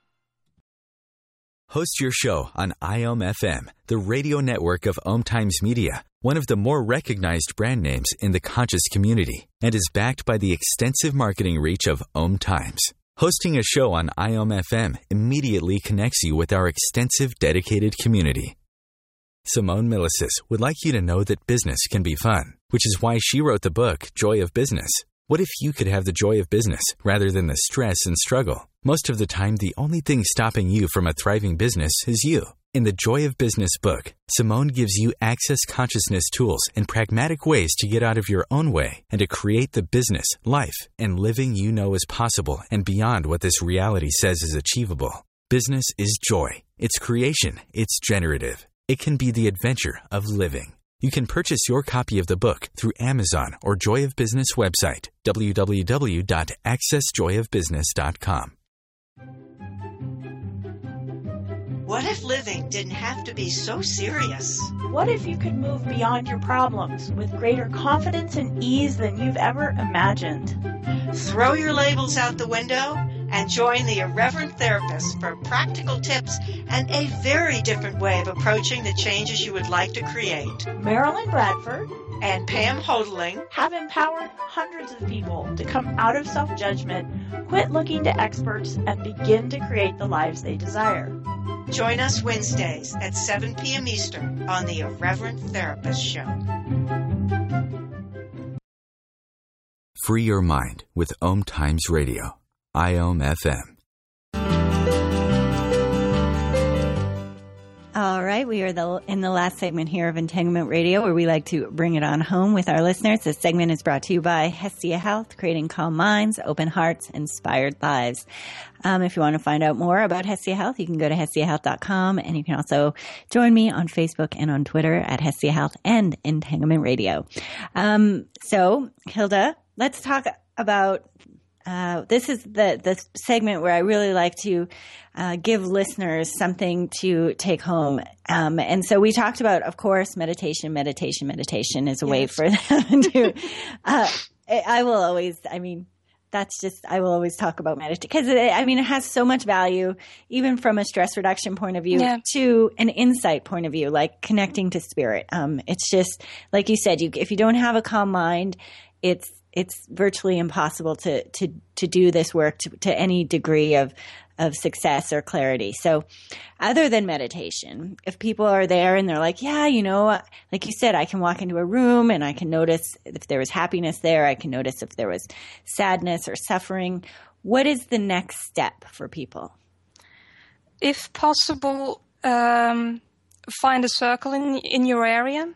Host your show on I O M F M, the radio network of Om Times Media, one of the more recognized brand names in the conscious community, and is backed by the extensive marketing reach of Om Times. Hosting a show on I O M F M immediately connects you with our extensive dedicated community. Simone Milasas would like you to know that business can be fun, which is why she wrote the book, Joy of Business. What if you could have the joy of business rather than the stress and struggle? Most of the time, the only thing stopping you from a thriving business is you. In the Joy of Business book, Simone gives you access consciousness tools and pragmatic ways to get out of your own way and to create the business, life, and living you know is possible and beyond what this reality says is achievable. Business is joy. It's creation. It's generative. It can be the adventure of living. You can purchase your copy of the book through Amazon or Joy of Business website, w w w dot access joy of business dot com. What if living didn't have to be so serious? What if you could move beyond your problems with greater confidence and ease than you've ever imagined? Throw your labels out the window and join the Irreverent Therapist for practical tips and a very different way of approaching the changes you would like to create. Marilyn Bradford and Pam Hodling have empowered hundreds of people to come out of self-judgment, quit looking to experts, and begin to create the lives they desire. Join us Wednesdays at seven p.m. Eastern on the Irreverent Therapist Show. Free your mind with Om Times Radio, I O M F M. All right, we are the, in the last segment here of Entanglement Radio, where we like to bring it on home with our listeners. This segment is brought to you by Hestia Health, creating calm minds, open hearts, inspired lives. Um, if you want to find out more about Hestia Health, you can go to hestia health dot com, and you can also join me on Facebook and on Twitter at Hestia Health and Entanglement Radio. Um, so, Hilda, let's talk about Uh, this is the, the segment where I really like to uh, give listeners something to take home. Um, and so we talked about, of course, meditation, meditation, meditation is a yes. way for them to, uh, I will always, I mean, that's just, I will always talk about meditation because I mean, it has so much value, even from a stress reduction point of view yeah. to an insight point of view, like connecting to spirit. Um, it's just, like you said, you, if you don't have a calm mind, it's, it's virtually impossible to, to, to do this work to, to any degree of, of success or clarity. So other than meditation, if people are there and they're like, yeah, you know, like you said, I can walk into a room and I can notice if there was happiness there. I can notice if there was sadness or suffering. What is the next step for people? If possible, um, find a circle in, in your area.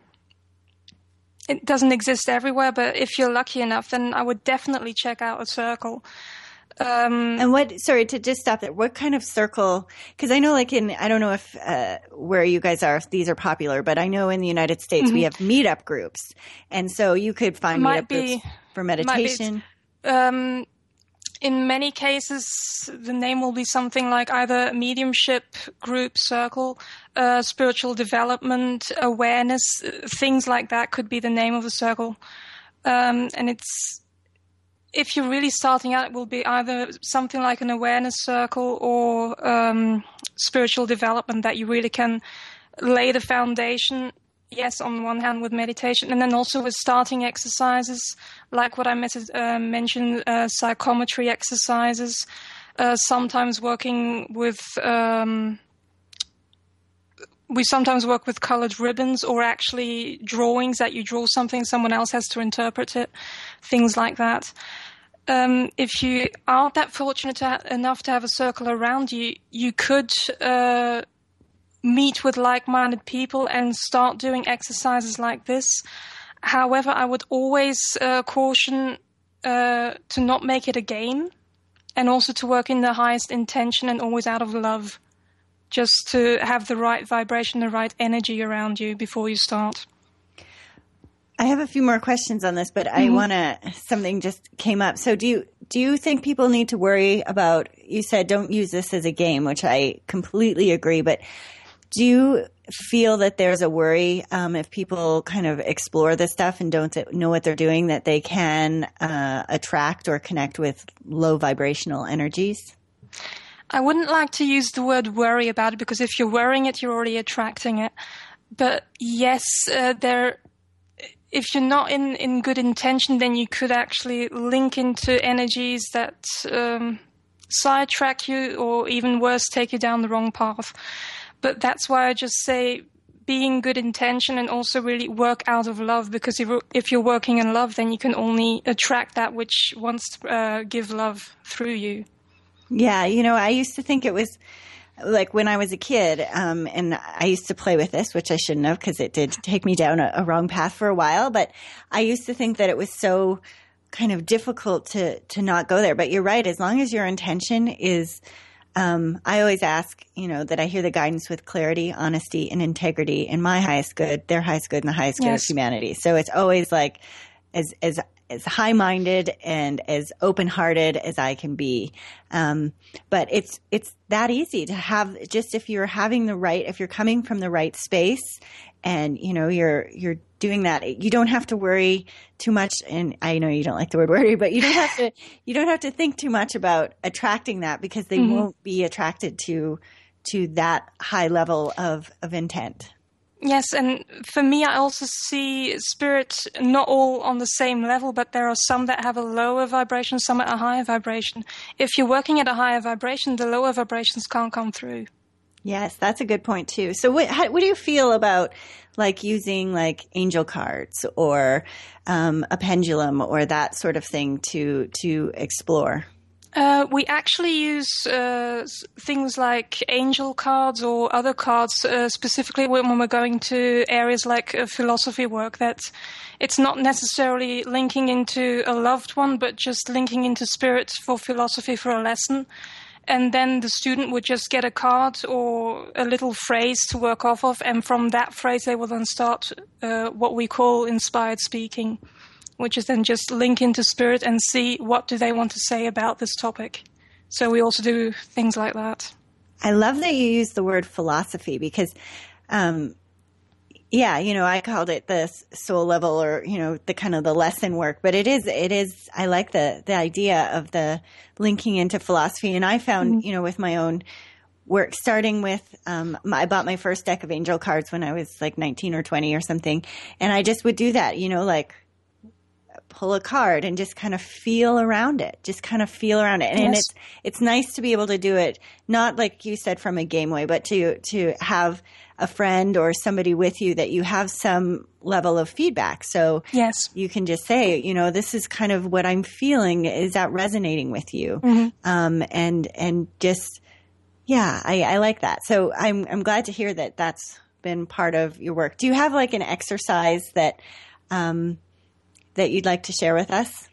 It doesn't exist everywhere, but if you're lucky enough, then I would definitely check out a circle. Um, and what, sorry, to just stop there, what kind of circle, because I know like in, I don't know if uh, where you guys are, if these are popular, but I know in the United States mm-hmm. we have meetup groups. And so you could find meetup be, groups for meditation. Um, in many cases, the name will be something like either mediumship, group, circle, uh, spiritual development, awareness, things like that could be the name of the circle. Um, and it's, if you're really starting out, it will be either something like an awareness circle or um, spiritual development that you really can lay the foundation. Yes, on one hand with meditation, and then also with starting exercises, like what I met- uh, mentioned, uh, psychometry exercises, uh, sometimes working with, um, we sometimes work with colored ribbons or actually drawings that you draw something, someone else has to interpret it, things like that. Um, if you aren't that fortunate to ha- enough to have a circle around you, you could uh, meet with like-minded people and start doing exercises like this. However, I would always uh, caution uh, to not make it a game, and also to work in the highest intention and always out of love, just to have the right vibration, the right energy around you before you start. I have a few more questions on this, but mm-hmm. I want to, something just came up. So do you, do you think people need to worry about, you said don't use this as a game, which I completely agree, but do you feel that there's a worry um, if people kind of explore this stuff and don't know what they're doing, that they can uh, attract or connect with low vibrational energies? I wouldn't like to use the word worry about it, because if you're worrying it, you're already attracting it. But yes, uh, there, if you're not in, in good intention, then you could actually link into energies that um, sidetrack you, or even worse, take you down the wrong path. But that's why I just say be in good intention and also really work out of love, because if, if you're working in love, then you can only attract that which wants to uh, give love through you. Yeah, you know, I used to think it was like when I was a kid, um, and I used to play with this, which I shouldn't have, because it did take me down a, a wrong path for a while. But I used to think that it was so kind of difficult to, to not go there. But you're right. As long as your intention is, um, I always ask, you know, that I hear the guidance with clarity, honesty, and integrity in my highest good, their highest good, and the highest good yes. of humanity. So it's always like as, as, as high-minded and as open-hearted as I can be. Um, but it's, it's that easy to have, just if you're having the right, if you're coming from the right space and, you know, you're, you're doing that, you don't have to worry too much. And I know you don't like the word worry, but you don't have to, you don't have to think too much about attracting that, because they mm-hmm. won't be attracted to, to that high level of, of intent. Yes, and for me, I also see spirit not all on the same level, but there are some that have a lower vibration, some at a higher vibration. If you're working at a higher vibration, the lower vibrations can't come through. Yes, that's a good point too. So what, how, what do you feel about like using like angel cards or um, a pendulum or that sort of thing to to explore? Uh, we actually use uh, things like angel cards or other cards uh, specifically when, when we're going to areas like uh, philosophy work, that it's not necessarily linking into a loved one, but just linking into spirit for philosophy for a lesson. And then the student would just get a card or a little phrase to work off of, and from that phrase they will then start uh, what we call inspired speaking, which is then just link into spirit and see what do they want to say about this topic. So we also do things like that. I love that you use the word philosophy because, um, yeah, you know, I called it the soul level or, you know, the kind of the lesson work, but it is, it is, I like the, the idea of the linking into philosophy. And I found, mm-hmm. you know, with my own work, starting with, um, I bought my first deck of angel cards when I was like nineteen or twenty or something. And I just would do that, you know, like pull a card and just kind of feel around it, just kind of feel around it. And, yes. and it's, it's nice to be able to do it, not like you said from a game way, but to, to have a friend or somebody with you that you have some level of feedback. So yes. you can just say, you know, this is kind of what I'm feeling. Is that resonating with you? Mm-hmm. Um, and, and just, yeah, I, I like that. So I'm, I'm glad to hear that that's been part of your work. Do you have like an exercise that, um, that you'd like to share with us?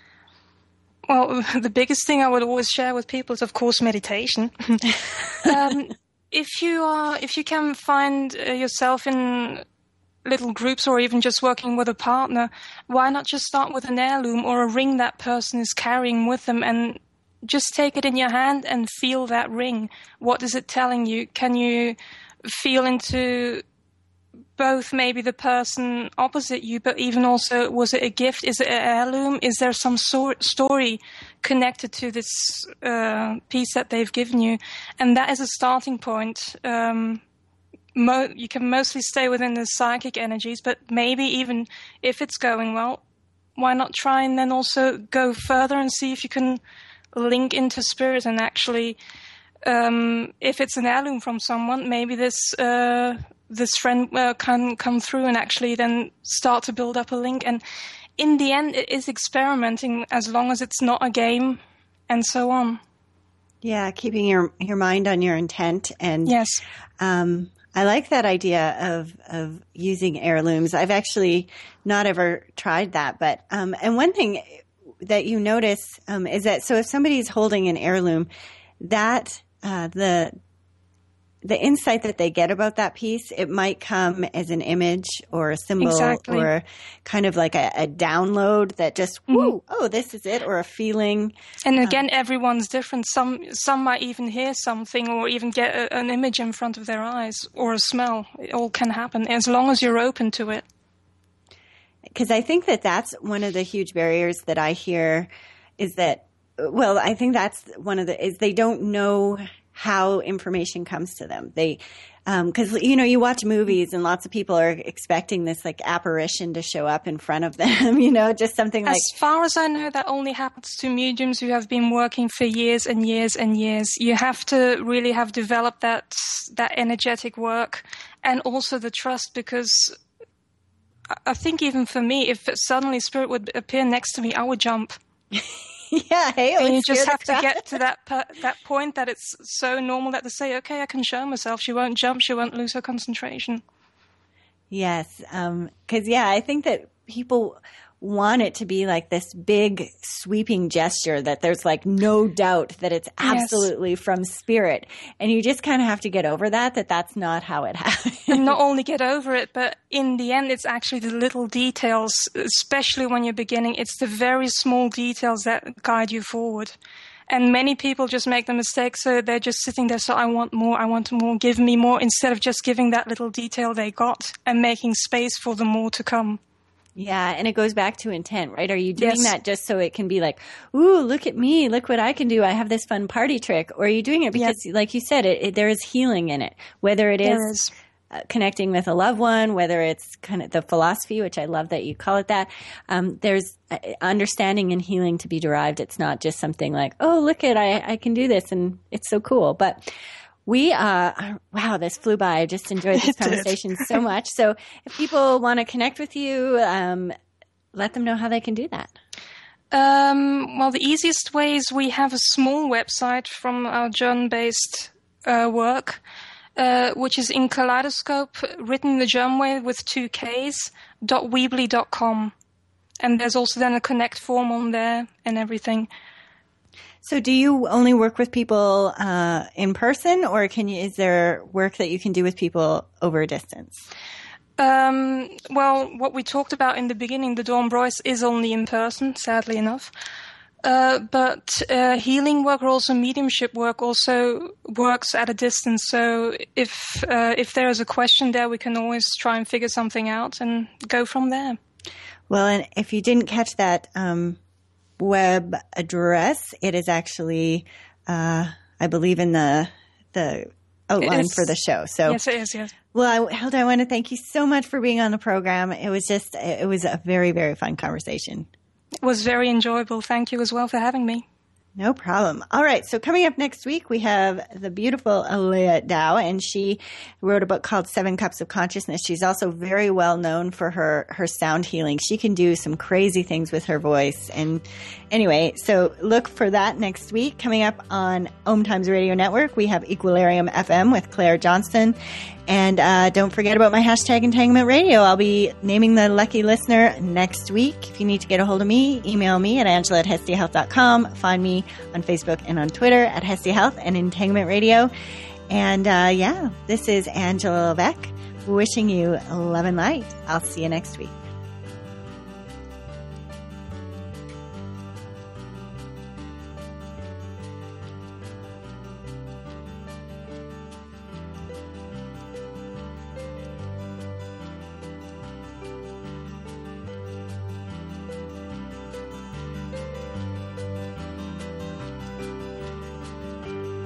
Well, the biggest thing I would always share with people is, of course, meditation. um, if you are, if you can find uh, yourself in little groups or even just working with a partner, why not just start with an heirloom or a ring that person is carrying with them and just take it in your hand and feel that ring. What is it telling you? Can you feel into both maybe the person opposite you, but even also, was it a gift? Is it an heirloom? Is there some sort story connected to this uh, piece that they've given you? And that is a starting point. Um, mo- you can mostly stay within the psychic energies, but maybe even if it's going well, why not try and then also go further and see if you can link into spirit and actually, um, if it's an heirloom from someone, maybe this... Uh, this friend uh, can come through and actually then start to build up a link. And in the end, it is experimenting as long as it's not a game and so on. Yeah, keeping your, your mind on your intent. And yes, um, I like that idea of, of using heirlooms. I've actually not ever tried that. But um, and one thing that you notice um, is that, so if somebody's holding an heirloom, that uh, the the insight that they get about that piece, it might come as an image or a symbol exactly. or kind of like a, a download that just, mm-hmm. whoo, oh, this is it, or a feeling. And again, um, everyone's different. Some some might even hear something or even get a, an image in front of their eyes or a smell. It all can happen as long as you're open to it. Because I think that that's one of the huge barriers that I hear is that, well, I think that's one of the, is they don't know how information comes to them. They, um, cause you know, you watch movies and lots of people are expecting this like apparition to show up in front of them, you know, just something like. As far as I know, that only happens to mediums who have been working for years and years and years. You have to really have developed that, that energetic work and also the trust, because I think even for me, if suddenly spirit would appear next to me, I would jump. Yeah, hey, and you just have to get to that per, that point that it's so normal that they say, okay, I can show myself. She won't jump. She won't lose her concentration. Yes, because, um, yeah, I think that people want it to be like this big sweeping gesture that there's like no doubt that it's absolutely yes. from spirit. And you just kind of have to get over that, that that's not how it happens. And not only get over it, but in the end, it's actually the little details, especially when you're beginning. It's the very small details that guide you forward. And many people just make the mistake, so they're just sitting there, so I want more, I want more, give me more, instead of just giving that little detail they got and making space for the more to come. Yeah, and it goes back to intent, right? Are you doing yes. that just so it can be like, ooh, look at me, look what I can do, I have this fun party trick? Or are you doing it because, yep. like you said, it, it, there is healing in it, whether it is, is. Uh, connecting with a loved one, whether it's kind of the philosophy, which I love that you call it that. Um, there's uh, understanding and healing to be derived. It's not just something like, oh, look at, I, I can do this and it's so cool. But We, uh, wow, this flew by. I just enjoyed this conversation so much. So if people want to connect with you, um, let them know how they can do that. Um, well, the easiest way is we have a small website from our German-based uh, work, uh, which is in Kaleidoscope, written in the German way with two Ks, dot weebly dot com. And there's also then a connect form on there and everything. So do you only work with people uh, in person, or can you, is there work that you can do with people over a distance? Um, well, what we talked about in the beginning, the Dawn Broyce, is only in person, sadly enough. Uh, but uh, healing work or also mediumship work also works at a distance. So if uh, if there is a question there, we can always try and figure something out and go from there. Well, and if you didn't catch that um, web address, it is actually, uh, I believe, in the the outline for the show. So yes, it is. Yes. Well, I, Hilda, I want to thank you so much for being on the program. It was just, it was a very, very fun conversation. It was very enjoyable. Thank you as well for having me. No problem. All right. So coming up next week, we have the beautiful Alea Dow, and she wrote a book called Seven Cups of Consciousness. She's also very well known for her, her sound healing. She can do some crazy things with her voice. And anyway, so look for that next week. Coming up on Om Times Radio Network, we have Equilarium F M with Claire Johnston. And uh, don't forget about my hashtag Entanglement Radio. I'll be naming the lucky listener next week. If you need to get a hold of me, email me at angela at hestia health dot com. Find me on Facebook and on Twitter at Hestia Health and Entanglement Radio. And uh, yeah, this is Angela Levesque wishing you love and light. I'll see you next week.